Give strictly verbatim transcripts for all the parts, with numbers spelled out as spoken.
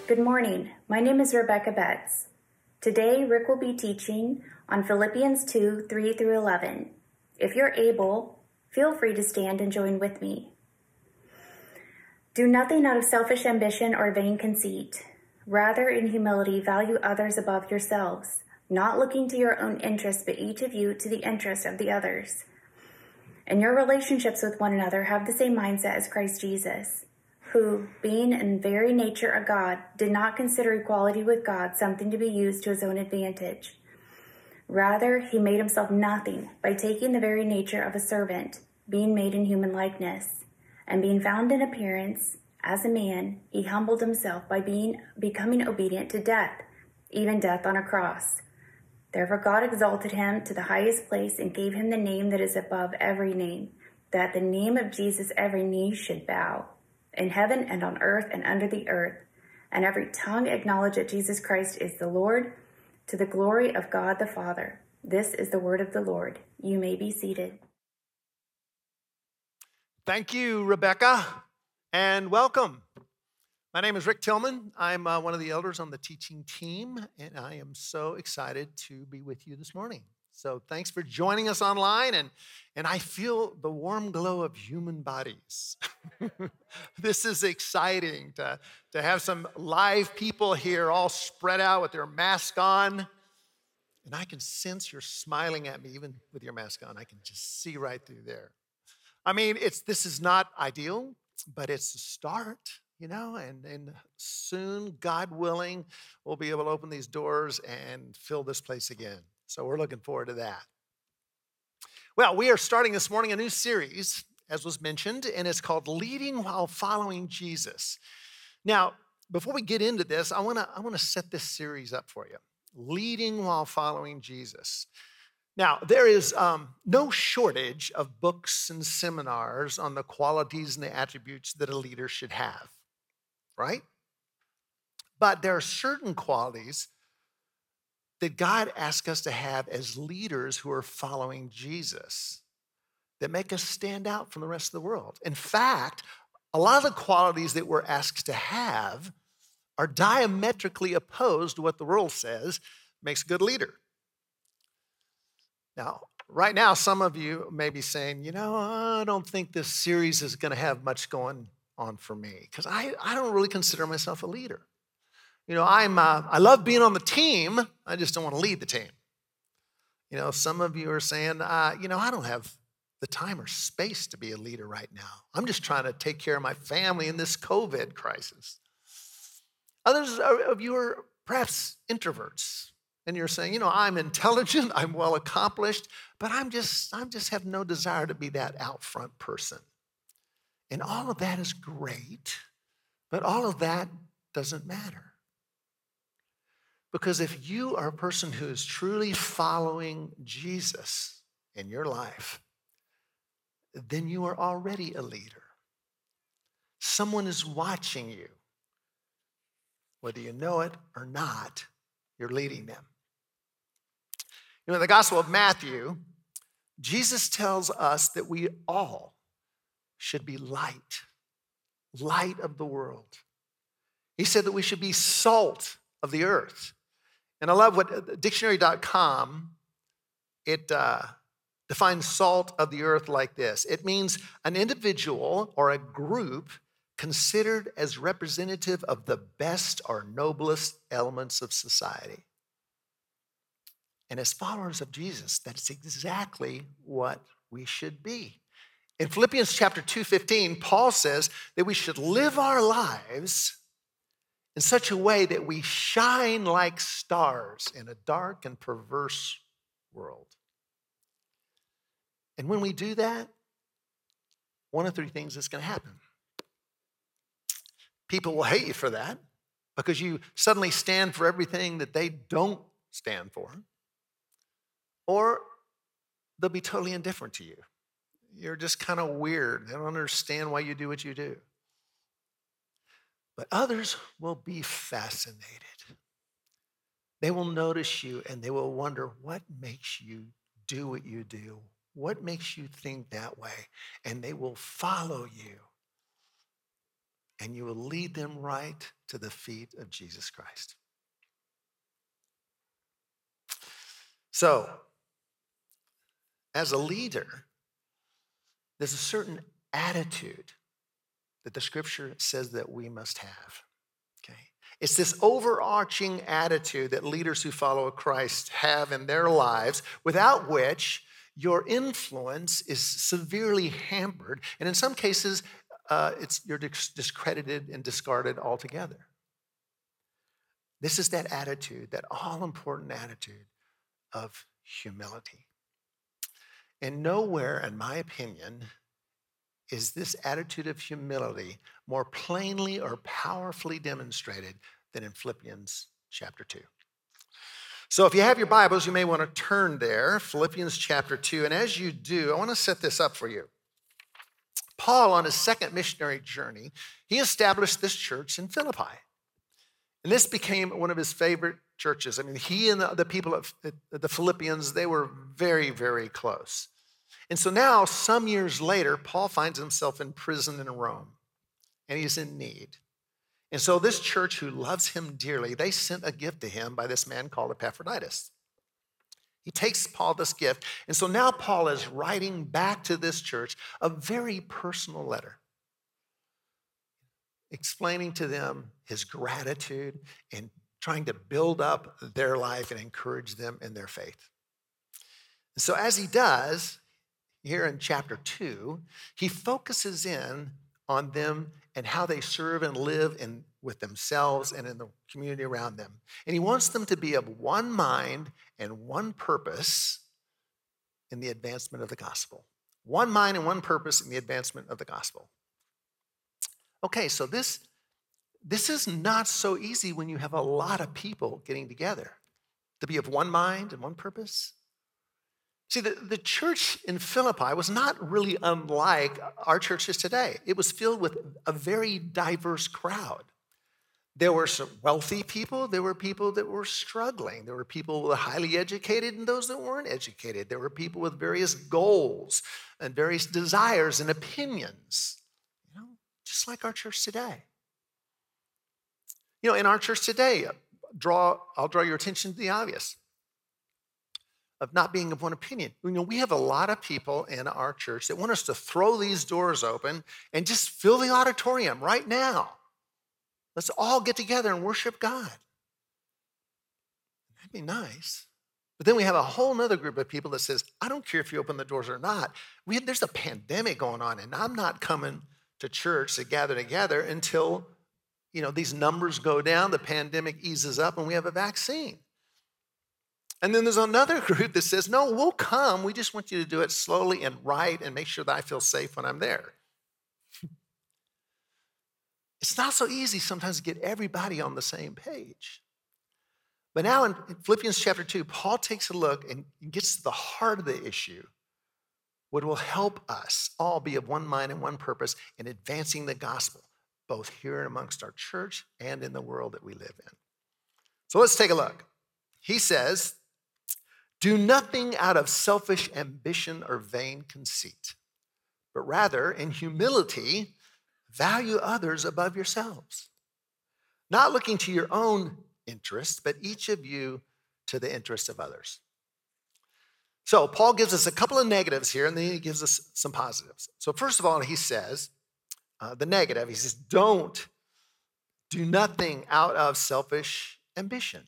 Good morning. My name is Rebecca Betts. Today, Rick will be teaching on Philippians two, three through eleven. If you're able, feel free to stand and join with me. Do nothing out of selfish ambition or vain conceit. Rather, in humility, value others above yourselves, not looking to your own interests, but each of you to the interest of the others. In your relationships with one another, have the same mindset as Christ Jesus, who, being in very nature a God, did not consider equality with God something to be used to his own advantage. Rather, he made himself nothing by taking the very nature of a servant, being made in human likeness. And being found in appearance as a man, he humbled himself by being becoming obedient to death, even death on a cross. Therefore God exalted him to the highest place and gave him the name that is above every name, that the name of Jesus every knee should bow, in heaven and on earth and under the earth, and every tongue acknowledge that Jesus Christ is the Lord, to the glory of God the Father. This is the word of the Lord. You may be seated. Thank you, Rebecca, and welcome. My name is Rick Tillman. I'm uh, one of the elders on the teaching team, and I am so excited to be with you this morning. So thanks for joining us online, and, and I feel the warm glow of human bodies. This is exciting to, to have some live people here all spread out with their mask on, and I can sense you're smiling at me even with your mask on. I can just see right through there. I mean, it's this is not ideal, but it's the start. You know, and, and soon, God willing, we'll be able to open these doors and fill this place again. So we're looking forward to that. Well, we are starting this morning a new series, as was mentioned, and it's called Leading While Following Jesus. Now, before we get into this, I want to I want to set this series up for you. Leading While Following Jesus. Now, there is um, no shortage of books and seminars on the qualities and the attributes that a leader should have. Right? But there are certain qualities that God asks us to have as leaders who are following Jesus that make us stand out from the rest of the world. In fact, a lot of the qualities that we're asked to have are diametrically opposed to what the world says makes a good leader. Now, right now, some of you may be saying, you know, I don't think this series is going to have much going on for me because I, I don't really consider myself a leader. You know, I'm, uh, I love being on the team. I just don't want to lead the team. You know, some of you are saying, uh, you know, I don't have the time or space to be a leader right now. I'm just trying to take care of my family in this COVID crisis. Others of you are perhaps introverts, and you're saying, you know, I'm intelligent, I'm well accomplished, but I'm just, I'm just have no desire to be that out front person. And all of that is great, but all of that doesn't matter. Because if you are a person who is truly following Jesus in your life, then you are already a leader. Someone is watching you. Whether you know it or not, you're leading them. You know, in the Gospel of Matthew, Jesus tells us that we all should be light, light of the world. He said that we should be salt of the earth. And I love what dictionary dot com, it uh, defines salt of the earth like this. It means an individual or a group considered as representative of the best or noblest elements of society. And as followers of Jesus, that's exactly what we should be. In Philippians chapter two fifteen, Paul says that we should live our lives in such a way that we shine like stars in a dark and perverse world. And when we do that, one of three things is going to happen. People will hate you for that because you suddenly stand for everything that they don't stand for. Or they'll be totally indifferent to you. You're just kind of weird. They don't understand why you do what you do. But others will be fascinated. They will notice you and they will wonder what makes you do what you do. What makes you think that way? And they will follow you. and you will lead them right to the feet of Jesus Christ. So, as a leader, there's a certain attitude that the scripture says that we must have. Okay? It's this overarching attitude that leaders who follow Christ have in their lives, without which your influence is severely hampered. And in some cases, uh, it's, you're discredited and discarded altogether. This is that attitude, that all-important attitude of humility. And nowhere, in my opinion, is this attitude of humility more plainly or powerfully demonstrated than in Philippians chapter two. So if you have your Bibles, you may want to turn there, Philippians chapter two. And as you do, I want to set this up for you. Paul, on his second missionary journey, he established this church in Philippi. And this became one of his favorite churches. I mean, he and the, the people of the Philippians, they were very, very close. And so now, some years later, Paul finds himself in prison in Rome, and he's in need. And so this church, who loves him dearly, they sent a gift to him by this man called Epaphroditus. He takes Paul this gift, and so now Paul is writing back to this church a very personal letter, explaining to them his gratitude and trying to build up their life and encourage them in their faith. And so as he does, here in chapter two, he focuses in on them and how they serve and live in, with themselves and in the community around them. And he wants them to be of one mind and one purpose in the advancement of the gospel. One mind and one purpose in the advancement of the gospel. Okay, so this, this is not so easy when you have a lot of people getting together to be of one mind and one purpose. See, the, the church in Philippi was not really unlike our churches today. It was filled with a very diverse crowd. There were some wealthy people. There were people that were struggling. There were people who were highly educated and those that weren't educated. There were people with various goals and various desires and opinions, you know, just like our church today. You know, in our church today, draw, I'll draw your attention to the obvious of not being of one opinion. You know, we have a lot of people in our church that want us to throw these doors open and just fill the auditorium right now. Let's all get together and worship God. That'd be nice. But then we have a whole nother group of people that says, I don't care if you open the doors or not. We have, there's a pandemic going on, and I'm not coming to church to gather together until, you know, these numbers go down, the pandemic eases up, and we have a vaccine. And then there's another group that says, no, we'll come. We just want you to do it slowly and right and make sure that I feel safe when I'm there. It's not so easy sometimes to get everybody on the same page. But now in Philippians chapter two, Paul takes a look and gets to the heart of the issue, what will help us all be of one mind and one purpose in advancing the gospel, both here amongst our church and in the world that we live in. So let's take a look. He says, do nothing out of selfish ambition or vain conceit, but rather in humility, value others above yourselves, not looking to your own interest, but each of you to the interest of others. So Paul gives us a couple of negatives here, and then he gives us some positives. So first of all, he says, uh, the negative, he says, don't do nothing out of selfish ambition.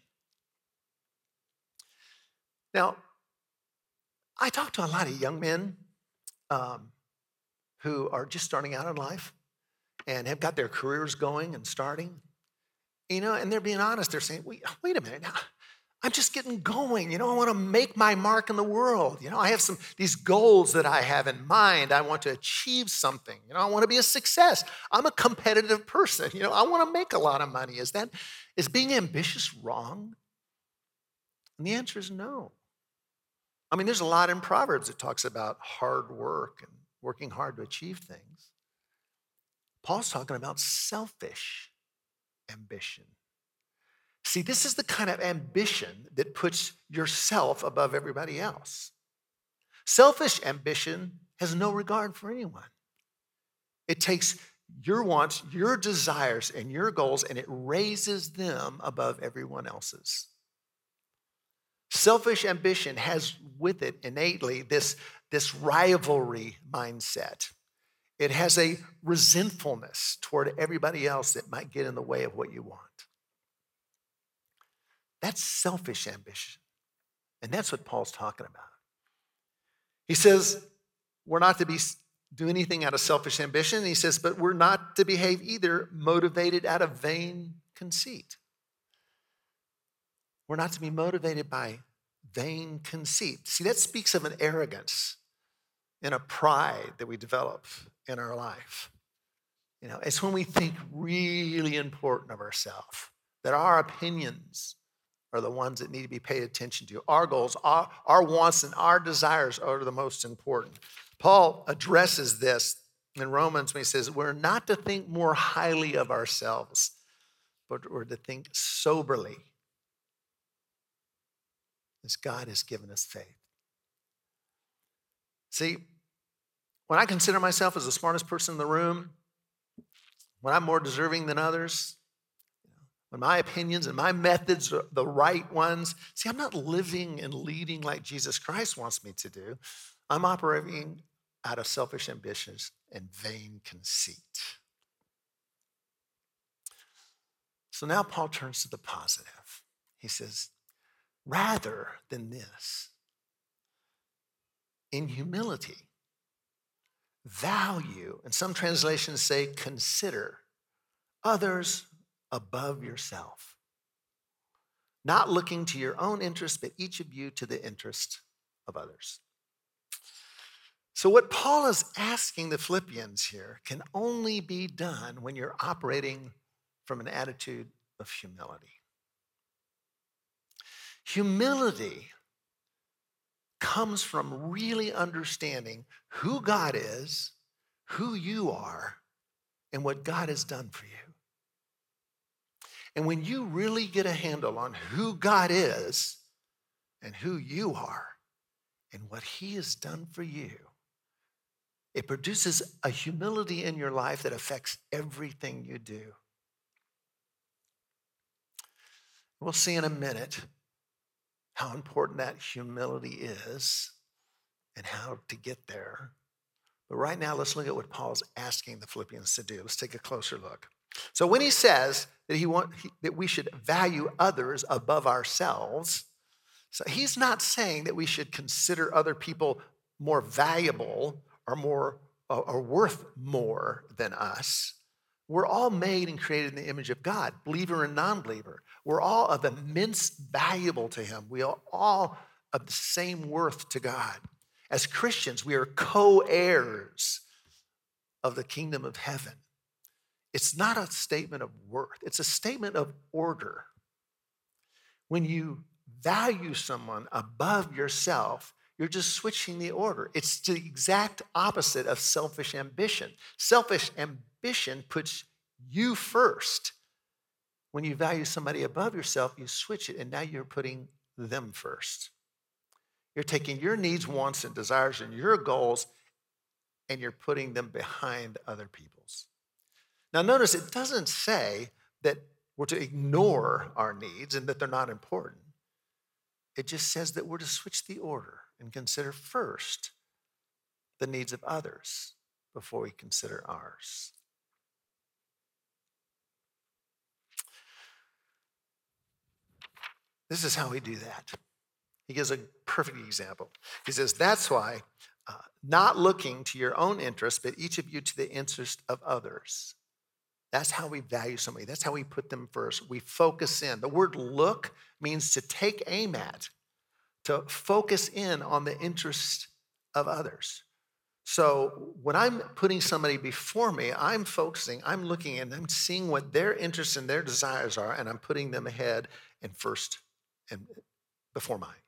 Now, I talk to a lot of young men um, who are just starting out in life and have got their careers going and starting, you know, and they're being honest. They're saying, wait, wait a minute, now, I'm just getting going. You know, I want to make my mark in the world. You know, I have some, these goals that I have in mind. I want to achieve something. You know, I want to be a success. I'm a competitive person. You know, I want to make a lot of money. Is that, is being ambitious wrong? And the answer is no. I mean, there's a lot in Proverbs that talks about hard work and working hard to achieve things. Paul's talking about selfish ambition. See, this is the kind of ambition that puts yourself above everybody else. Selfish ambition has no regard for anyone. It takes your wants, your desires, and your goals, and it raises them above everyone else's. Selfish ambition has with it innately this, this rivalry mindset. It has a resentfulness toward everybody else that might get in the way of what you want. That's selfish ambition. And that's what Paul's talking about. He says we're not to be do anything out of selfish ambition. He says, but we're not to behave either motivated out of vain conceit. We're not to be motivated by vain conceit. See, that speaks of an arrogance and a pride that we develop in our life. You know, it's when we think really important of ourselves, that our opinions are the ones that need to be paid attention to. Our goals, our, our wants, and our desires are the most important. Paul addresses this in Romans when he says, we're not to think more highly of ourselves, but we're to think soberly, as God has given us faith. See, when I consider myself as the smartest person in the room, when I'm more deserving than others, when my opinions and my methods are the right ones, see, I'm not living and leading like Jesus Christ wants me to do. I'm operating out of selfish ambitions and vain conceit. So now Paul turns to the positive. He says, rather than this, in humility, value, and some translations say consider others above yourself, not looking to your own interest, but each of you to the interest of others. So what Paul is asking the Philippians here can only be done when you're operating from an attitude of humility. Humility comes from really understanding who God is, who you are, and what God has done for you. And when you really get a handle on who God is and who you are and what he has done for you, it produces a humility in your life that affects everything you do. We'll see in a minute how important that humility is and how to get there. But right now, let's look at what Paul's asking the Philippians to do. Let's take a closer look. So when he says that he want he, that we should value others above ourselves, so he's not saying that we should consider other people more valuable or more or, or worth more than us. We're all made and created in the image of God, believer and non-believer. We're all of immense valuable to him. We are all of the same worth to God. As Christians, we are co-heirs of the kingdom of heaven. It's not a statement of worth. It's a statement of order. When you value someone above yourself, you're just switching the order. It's the exact opposite of selfish ambition. Selfish ambition puts you first. When you value somebody above yourself, you switch it, and now you're putting them first. You're taking your needs, wants, and desires and your goals, and you're putting them behind other people's. Now, notice it doesn't say that we're to ignore our needs and that they're not important. It just says that we're to switch the order and consider first the needs of others before we consider ours. This is how we do that. He gives a perfect example. He says, that's why, uh, not looking to your own interest, but each of you to the interest of others. That's how we value somebody. That's how we put them first. We focus in. The word look means to take aim at, to focus in on the interest of others. So when I'm putting somebody before me, I'm focusing, I'm looking and I'm seeing what their interests and their desires are, and I'm putting them ahead and first and before mine.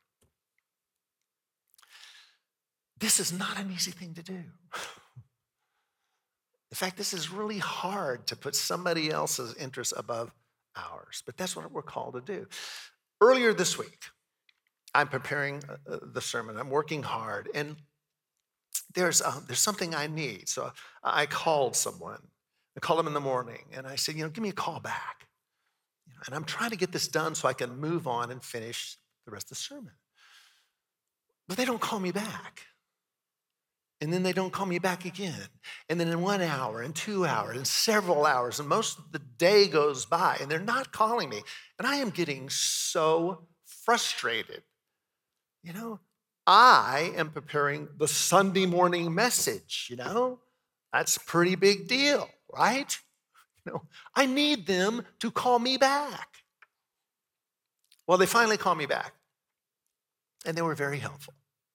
This is not an easy thing to do. In fact, this is really hard to put somebody else's interests above ours, but that's what we're called to do. Earlier this week, I'm preparing uh, the sermon. I'm working hard, and there's uh, there's something I need. So I called someone I called them in the morning and I said, you know, give me a call back. You know, and I'm trying to get this done so I can move on and finish the rest of the sermon. But they don't call me back. And then they don't call me back again. And then in one hour, and two hours, and several hours, and most of the day goes by, and they're not calling me. And I am getting so frustrated. You know, I am preparing the Sunday morning message, you know? That's a pretty big deal, right? You know, I need them to call me back. Well, they finally called me back, and they were very helpful.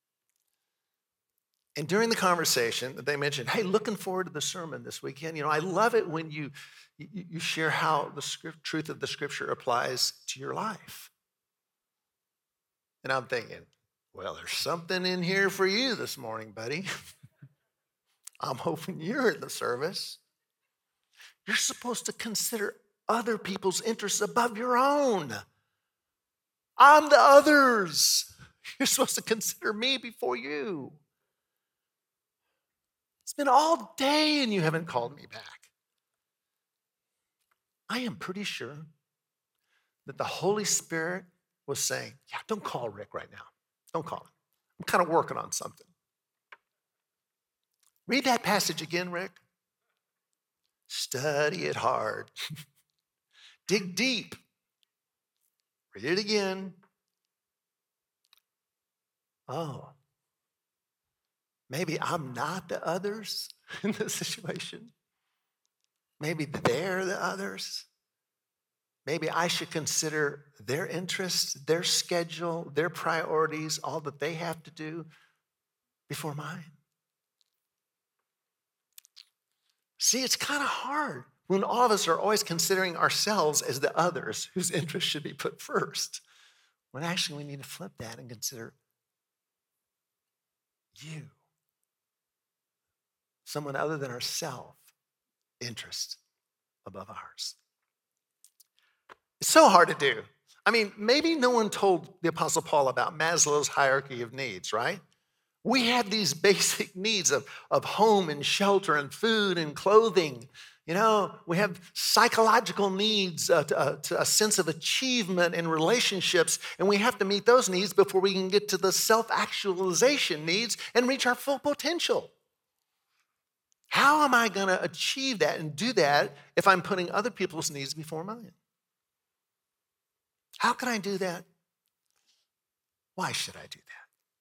And during the conversation, they mentioned, hey, looking forward to the sermon this weekend. You know, I love it when you, you, you share how the script, truth of the scripture applies to your life. And I'm thinking, well, there's something in here for you this morning, buddy. I'm hoping you're in the service. You're supposed to consider other people's interests above your own. I'm the others. You're supposed to consider me before you. It's been all day and you haven't called me back. I am pretty sure that the Holy Spirit was saying, yeah, don't call Rick right now. Don't call him. I'm kind of working on something. Read that passage again, Rick. Study it hard. Dig deep. Read it again. Oh, maybe I'm not the others in this situation. Maybe they're the others. Maybe I should consider their interests, their schedule, their priorities, all that they have to do before mine. See, it's kind of hard when all of us are always considering ourselves as the others whose interests should be put first, when actually we need to flip that and consider you, someone other than ourselves, interest above ours. It's so hard to do. I mean, maybe no one told the Apostle Paul about Maslow's hierarchy of needs, right? We have these basic needs of, of home and shelter and food and clothing. You know, we have psychological needs, uh, to, uh, to a sense of achievement and relationships, and we have to meet those needs before we can get to the self-actualization needs and reach our full potential. How am I going to achieve that and do that if I'm putting other people's needs before mine? How can I do that? Why should I do that?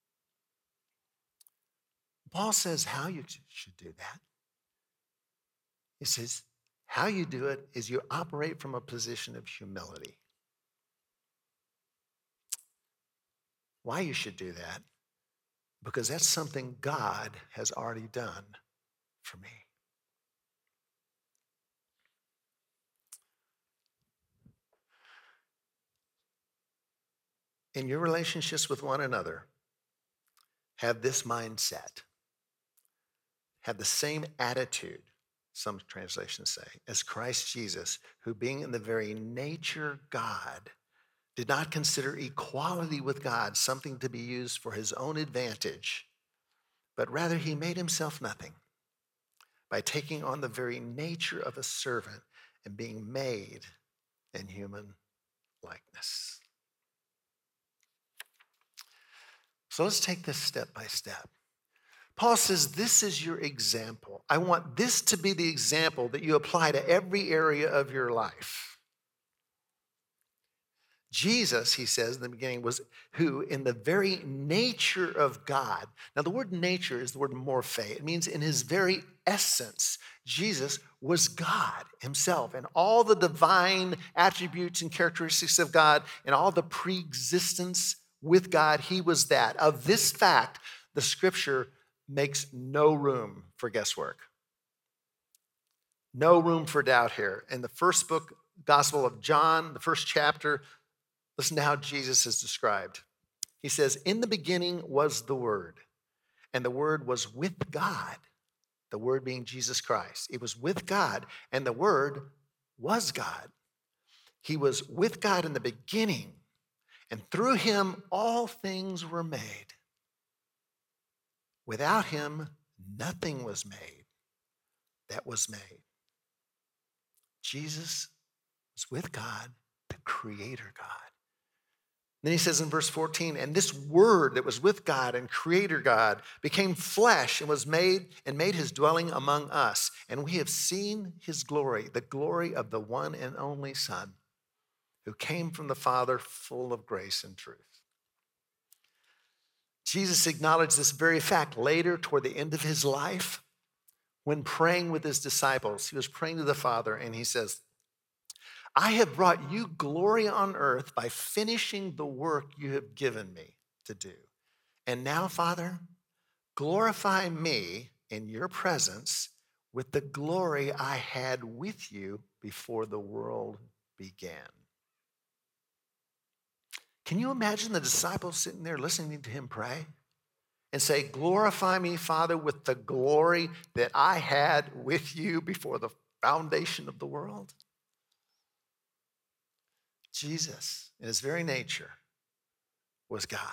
Paul says how you should do that. He says how you do it is you operate from a position of humility. Why you should do that? Because that's something God has already done for me. In your relationships with one another, have this mindset. Have the same attitude, some translations say, as Christ Jesus, who being in the very nature God, did not consider equality with God something to be used for his own advantage, but rather he made himself nothing by taking on the very nature of a servant and being made in human likeness. So let's take this step by step. Paul says, this is your example. I want this to be the example that you apply to every area of your life. Jesus, he says in the beginning, was who in the very nature of God. Now, the word nature is the word morphe. It means in his very essence, Jesus was God himself, and all the divine attributes and characteristics of God and all the pre-existence with God, he was that. Of this fact, the scripture makes no room for guesswork. No room for doubt here. In the first book, Gospel of John, the first chapter, listen to how Jesus is described. He says, in the beginning was the Word, and the Word was with God, the Word being Jesus Christ. It was with God, and the Word was God. He was with God in the beginning, and through him all things were made. Without him, nothing was made that was made. Jesus was with God, the creator God. Then he says in verse fourteen, and this word that was with God and creator God became flesh and was made and made his dwelling among us. And we have seen his glory, the glory of the one and only Son who came from the Father, full of grace and truth. Jesus acknowledged this very fact later toward the end of his life when praying with his disciples. He was praying to the Father and he says, I have brought you glory on earth by finishing the work you have given me to do. And now, Father, glorify me in your presence with the glory I had with you before the world began. Can you imagine the disciples sitting there listening to him pray and say, glorify me, Father, with the glory that I had with you before the foundation of the world? Jesus, in his very nature, was God,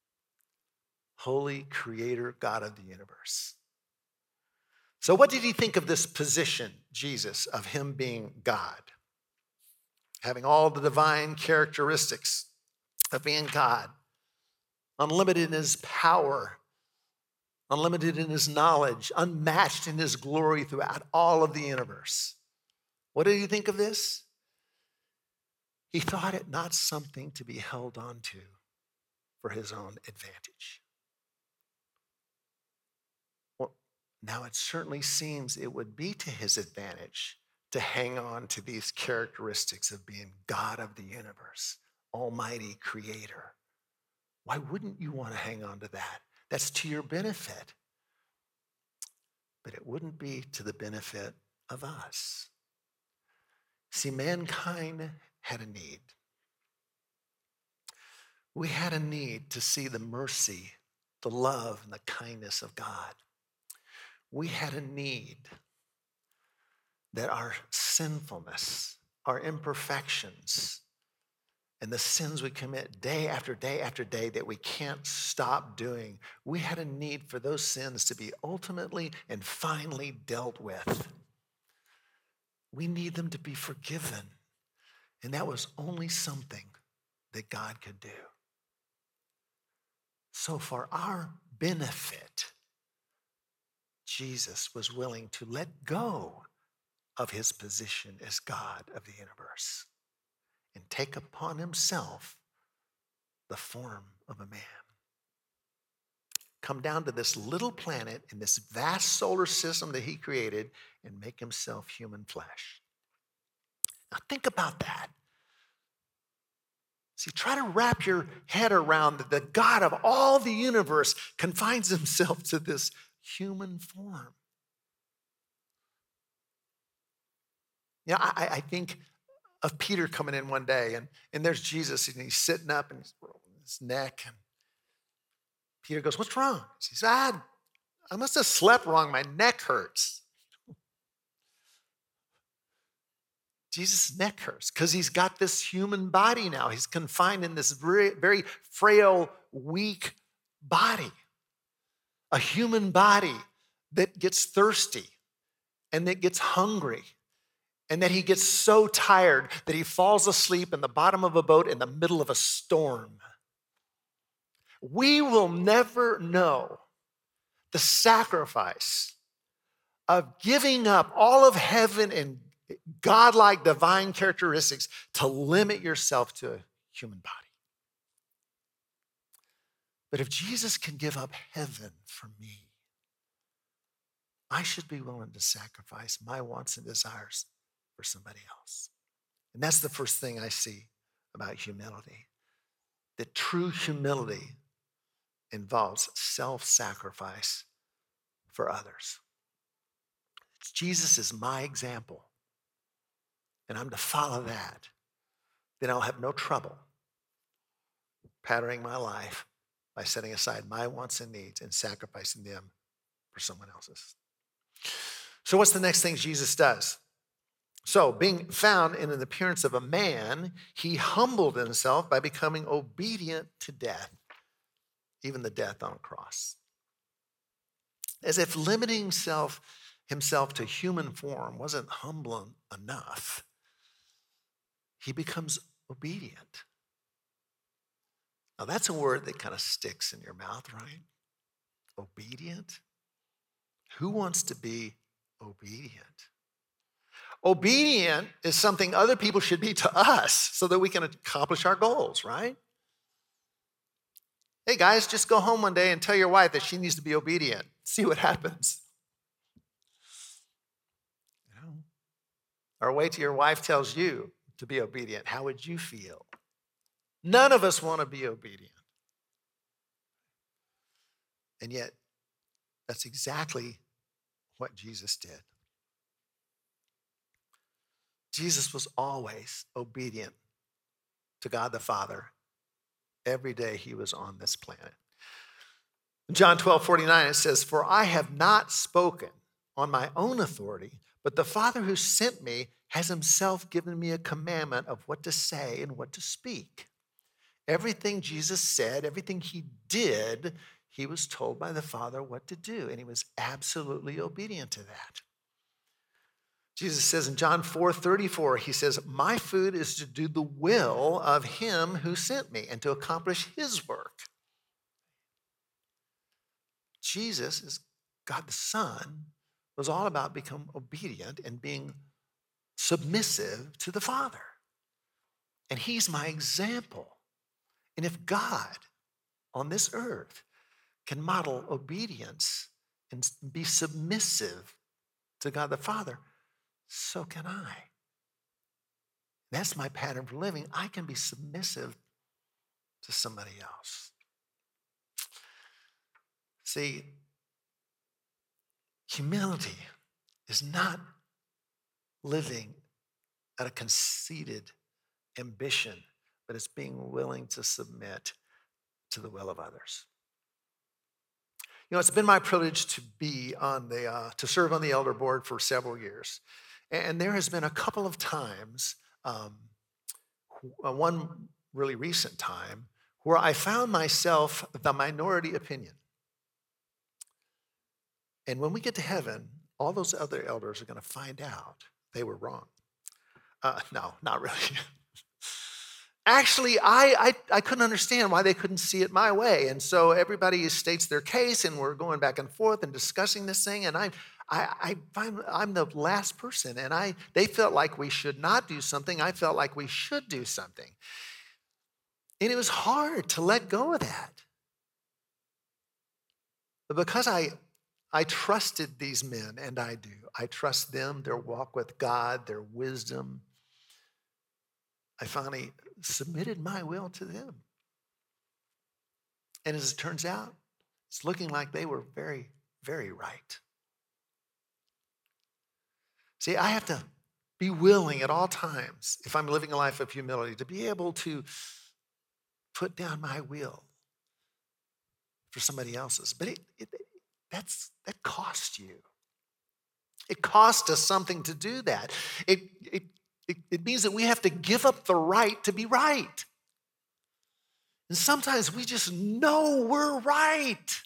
holy creator, God of the universe. So what did he think of this position, Jesus, of him being God, having all the divine characteristics of being God, unlimited in his power, unlimited in his knowledge, unmatched in his glory throughout all of the universe? What did he think of this? He thought it not something to be held on to for his own advantage. Well, now it certainly seems it would be to his advantage to hang on to these characteristics of being God of the universe, almighty creator. Why wouldn't you want to hang on to that? That's to your benefit. But it wouldn't be to the benefit of us. See, mankind had a need. We had a need to see the mercy, the love, and the kindness of God. We had a need that our sinfulness, our imperfections, and the sins we commit day after day after day that we can't stop doing, we had a need for those sins to be ultimately and finally dealt with. We need them to be forgiven. And that was only something that God could do. So for our benefit, Jesus was willing to let go of his position as God of the universe and take upon himself the form of a man. Come down to this little planet in this vast solar system that he created and make himself human flesh. Now think about that. See, try to wrap your head around that the God of all the universe confines himself to this human form. You know, I, I think of Peter coming in one day, and, and there's Jesus, and he's sitting up, and he's rolling his neck, and Peter goes, what's wrong? He says, ah, I must have slept wrong. My neck hurts. Jesus' neck hurts because he's got this human body now. He's confined in this very, very frail, weak body. A human body that gets thirsty and that gets hungry and that he gets so tired that he falls asleep in the bottom of a boat in the middle of a storm. We will never know the sacrifice of giving up all of heaven and godlike divine characteristics to limit yourself to a human body. But if Jesus can give up heaven for me, I should be willing to sacrifice my wants and desires for somebody else. And that's the first thing I see about humility. That true humility involves self-sacrifice for others. Jesus is my example, and I'm to follow that. Then I'll have no trouble patterning my life by setting aside my wants and needs and sacrificing them for someone else's. So what's the next thing Jesus does? So being found in an appearance of a man, he humbled himself by becoming obedient to death, even the death on a cross. As if limiting himself himself to human form wasn't humble enough, he becomes obedient. Now, that's a word that kind of sticks in your mouth, right? Obedient. Who wants to be obedient? Obedient is something other people should be to us so that we can accomplish our goals, right? Hey, guys, just go home one day and tell your wife that she needs to be obedient. See what happens. You know? Or wait till your wife tells you to be obedient. How would you feel? None of us want to be obedient. And yet, that's exactly what Jesus did. Jesus was always obedient to God the Father every day he was on this planet. In John twelve forty-nine, it says, "For I have not spoken on my own authority, but the Father who sent me has himself given me a commandment of what to say and what to speak." Everything Jesus said, everything he did, he was told by the Father what to do, and he was absolutely obedient to that. Jesus says in John four thirty-four, he says, "My food is to do the will of him who sent me and to accomplish his work." Jesus, is God the Son, was all about becoming obedient and being submissive to the Father. And he's my example. And if God on this earth can model obedience and be submissive to God the Father, so can I. That's my pattern for living. I can be submissive to somebody else. See, humility is not living at a conceited ambition, but it's being willing to submit to the will of others. You know, it's been my privilege to be on the, uh, to serve on the elder board for several years. And there has been a couple of times, um, one really recent time, where I found myself the minority opinion. And when we get to heaven, all those other elders are going to find out they were wrong. Uh, no, not really. Actually, I, I I couldn't understand why they couldn't see it my way. And so everybody states their case, and we're going back and forth and discussing this thing. And I, I, I find I'm the last person, and I they felt like we should not do something. I felt like we should do something. And it was hard to let go of that. But because I I trusted these men, and I do. I trust them, their walk with God, their wisdom. I finally submitted my will to them. And as it turns out, it's looking like they were very, very right. See, I have to be willing at all times, if I'm living a life of humility, to be able to put down my will for somebody else's. But it, it that's that costs you. It costs us something to do that. It, it, it, it means that we have to give up the right to be right. And sometimes we just know we're right.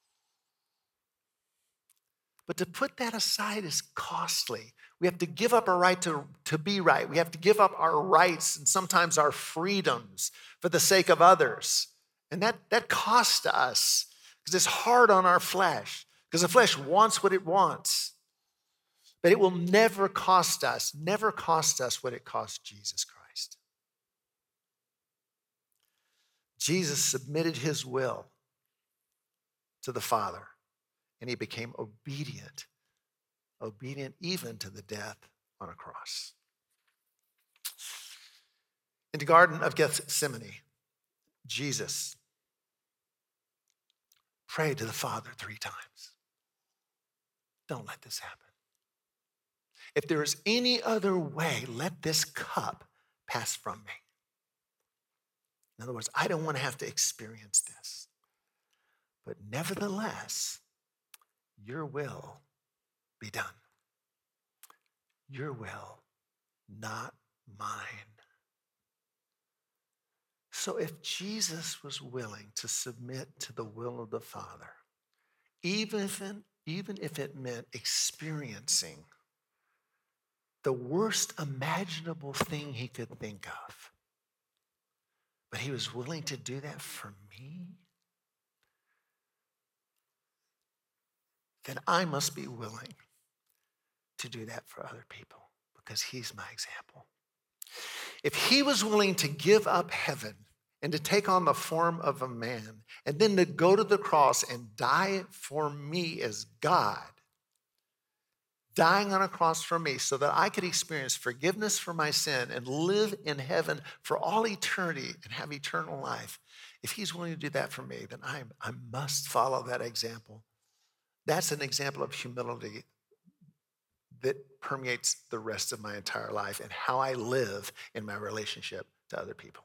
But to put that aside is costly. We have to give up our right to, to be right. We have to give up our rights and sometimes our freedoms for the sake of others. And that, that costs us because it's hard on our flesh, because the flesh wants what it wants. But it will never cost us, never cost us what it cost Jesus Christ. Jesus submitted his will to the Father, and he became obedient, obedient even to the death on a cross. In the Garden of Gethsemane, Jesus prayed to the Father three times. Don't let this happen. If there is any other way, let this cup pass from me. In other words, I don't want to have to experience this. But nevertheless, your will be done. Your will, not mine. So if Jesus was willing to submit to the will of the Father, even if, even if it meant experiencing the worst imaginable thing he could think of. But he was willing to do that for me. Then I must be willing to do that for other people because he's my example. If he was willing to give up heaven and to take on the form of a man and then to go to the cross and die for me as God, dying on a cross for me so that I could experience forgiveness for my sin and live in heaven for all eternity and have eternal life, if he's willing to do that for me, then I, I must follow that example. That's an example of humility that permeates the rest of my entire life and how I live in my relationship to other people.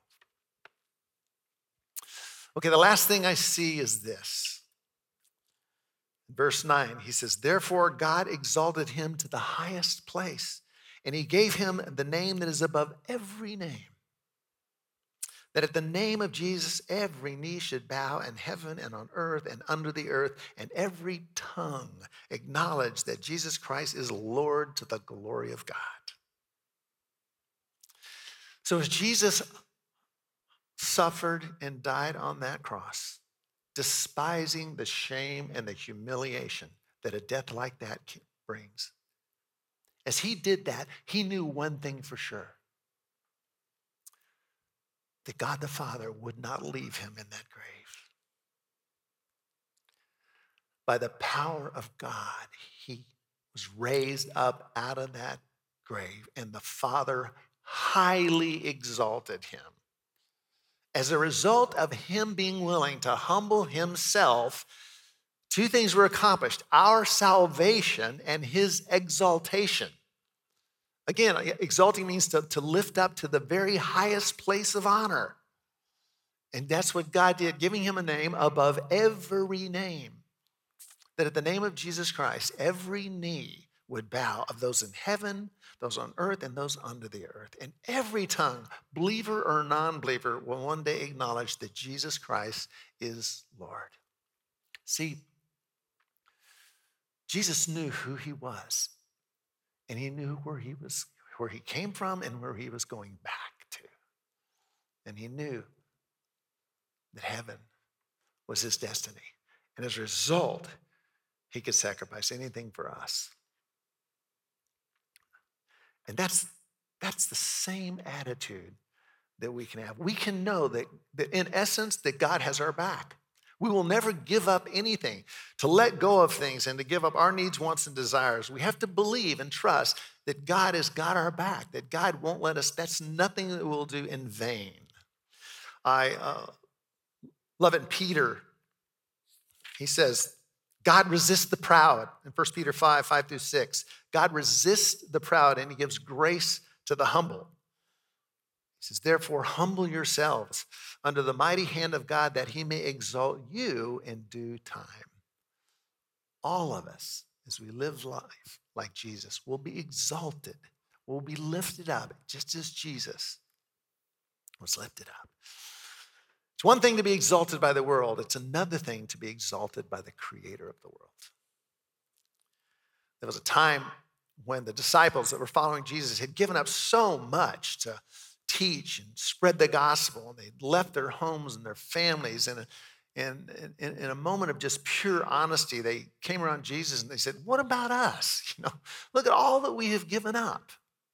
Okay, the last thing I see is this. Verse nine, he says, therefore God exalted him to the highest place, and he gave him the name that is above every name, that at the name of Jesus every knee should bow in heaven and on earth and under the earth, and every tongue acknowledge that Jesus Christ is Lord to the glory of God. So as Jesus suffered and died on that cross, despising the shame and the humiliation that a death like that brings. As he did that, he knew one thing for sure, that God the Father would not leave him in that grave. By the power of God, he was raised up out of that grave, and the Father highly exalted him. As a result of him being willing to humble himself, two things were accomplished: our salvation and his exaltation. Again, exalting means to, to lift up to the very highest place of honor. And that's what God did, giving him a name above every name. That at the name of Jesus Christ, every knee would bow, of those in heaven, those on earth, and those under the earth. And every tongue, believer or non-believer, will one day acknowledge that Jesus Christ is Lord. See, Jesus knew who he was, and he knew where he was, where he came from and where he was going back to. And he knew that heaven was his destiny. And as a result, he could sacrifice anything for us. And that's, that's the same attitude that we can have. We can know that, that in essence, that God has our back. We will never give up anything. To let go of things and to give up our needs, wants, and desires, we have to believe and trust that God has got our back, that God won't let us, that's nothing that we'll do in vain. I uh, love it in Peter. He says, God resists the proud in First Peter five, five through six. God resists the proud and he gives grace to the humble. He says, therefore, humble yourselves under the mighty hand of God that he may exalt you in due time. All of us, as we live life like Jesus, will be exalted, will be lifted up, just as Jesus was lifted up. It's one thing to be exalted by the world. It's another thing to be exalted by the creator of the world. There was a time when the disciples that were following Jesus had given up so much to teach and spread the gospel, and they'd left their homes and their families. And in, in, in a moment of just pure honesty, they came around Jesus and they said, what about us? You know, look at all that we have given up.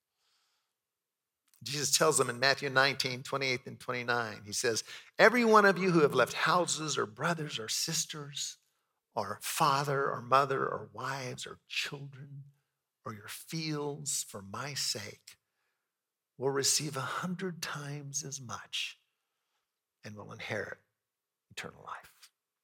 Jesus tells them in Matthew nineteen, twenty-eight and twenty-nine, he says, every one of you who have left houses or brothers or sisters or father or mother or wives or children or your fields for my sake will receive a hundred times as much and will inherit eternal life.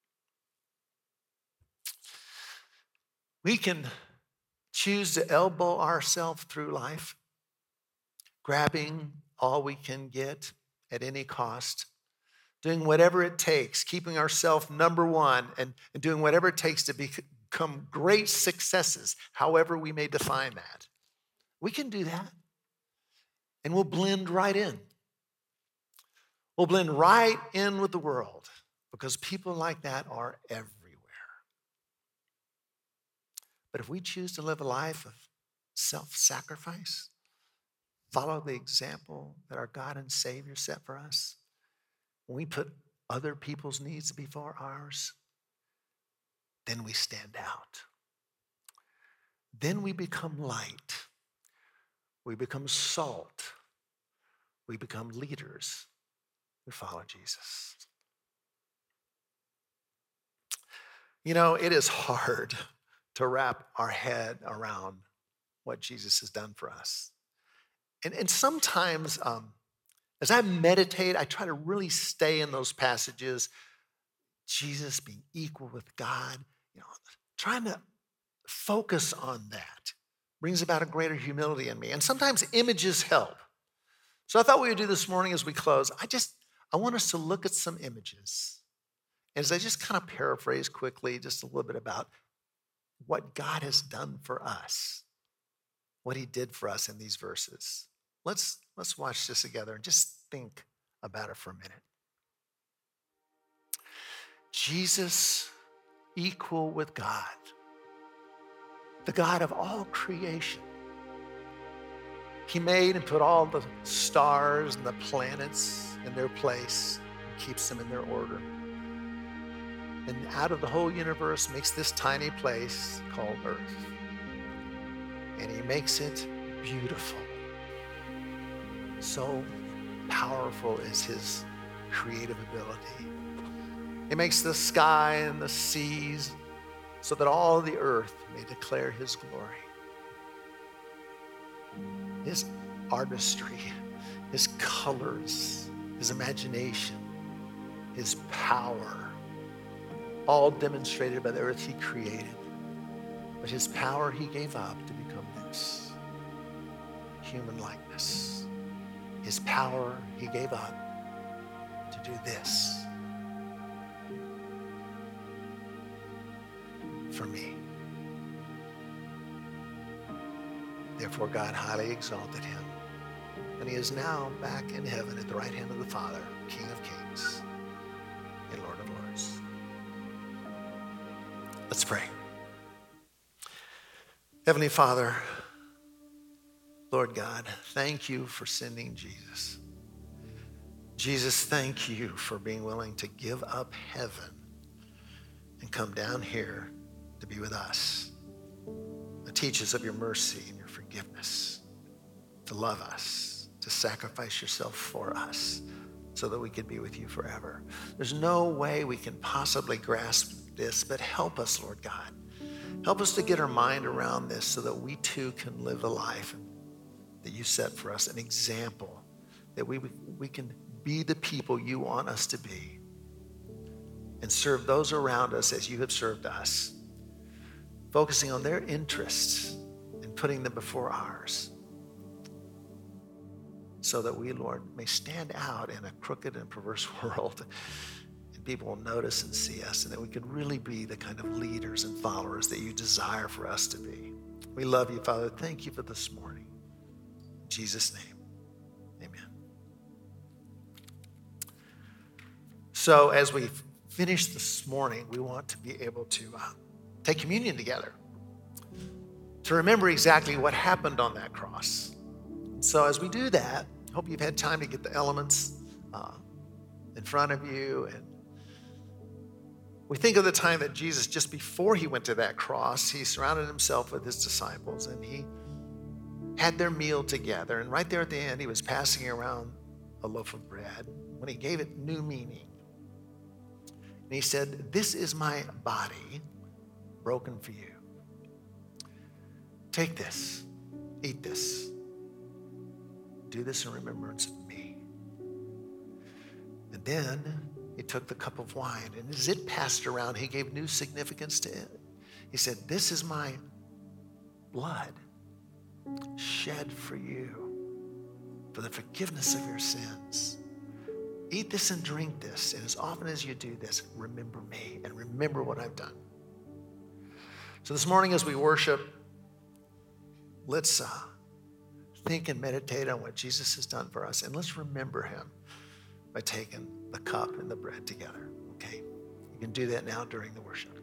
We can choose to elbow ourselves through life, grabbing all we can get at any cost, doing whatever it takes, keeping ourselves number one, and, and doing whatever it takes to become great successes, however we may define that. We can do that, and we'll blend right in. We'll blend right in with the world because people like that are everywhere. But if we choose to live a life of self-sacrifice, follow the example that our God and Savior set for us, when we put other people's needs before ours, then we stand out. Then we become light. We become salt. We become leaders who follow Jesus. You know, it is hard to wrap our head around what Jesus has done for us. And, and sometimes um, as I meditate, I try to really stay in those passages, Jesus being equal with God, you know, trying to focus on that brings about a greater humility in me. And sometimes images help. So I thought we would do this morning as we close. I just, I want us to look at some images. As I just kind of paraphrase quickly, just a little bit about what God has done for us, what he did for us in these verses. Let's, let's watch this together and just think about it for a minute. Jesus, equal with God, the God of all creation. He made and put all the stars and the planets in their place and keeps them in their order. And out of the whole universe makes this tiny place called Earth. And he makes it beautiful. So powerful is his creative ability. He makes the sky and the seas so that all the earth may declare his glory. His artistry, his colors, his imagination, his power, all demonstrated by the earth he created. But his power he gave up to become this, human likeness. His power he gave up to do this for me. Therefore, God highly exalted him, and he is now back in heaven at the right hand of the Father, King of Kings and Lord of Lords. Let's pray. Heavenly Father, Lord God, thank you for sending Jesus. Jesus, thank you for being willing to give up heaven and come down here to be with us. To teach us of your mercy and your forgiveness, to love us, to sacrifice yourself for us so that we could be with you forever. There's no way we can possibly grasp this, but help us, Lord God. Help us to get our mind around this so that we too can live a life that you set for us, an example, that we, we can be the people you want us to be and serve those around us as you have served us, focusing on their interests and putting them before ours so that we, Lord, may stand out in a crooked and perverse world and people will notice and see us, and that we could really be the kind of leaders and followers that you desire for us to be. We love you, Father. Thank you for this morning. In Jesus' name, amen. So as we finish this morning, we want to be able to uh, take communion together, to remember exactly what happened on that cross. So as we do that, I hope you've had time to get the elements uh, in front of you. And we think of the time that Jesus, just before he went to that cross, he surrounded himself with his disciples and he had their meal together. And right there at the end, he was passing around a loaf of bread when he gave it new meaning. And he said, "This is my body broken for you. Take this, eat this. Do this in remembrance of me." And then he took the cup of wine, and as it passed around, he gave new significance to it. He said, "This is my blood shed for you for the forgiveness of your sins. Eat this and drink this, and as often as you do this, remember me and remember what I've done." So this morning as we worship, let's uh, think and meditate on what Jesus has done for us, and let's remember him by taking the cup and the bread together, okay? You can do that now during the worship.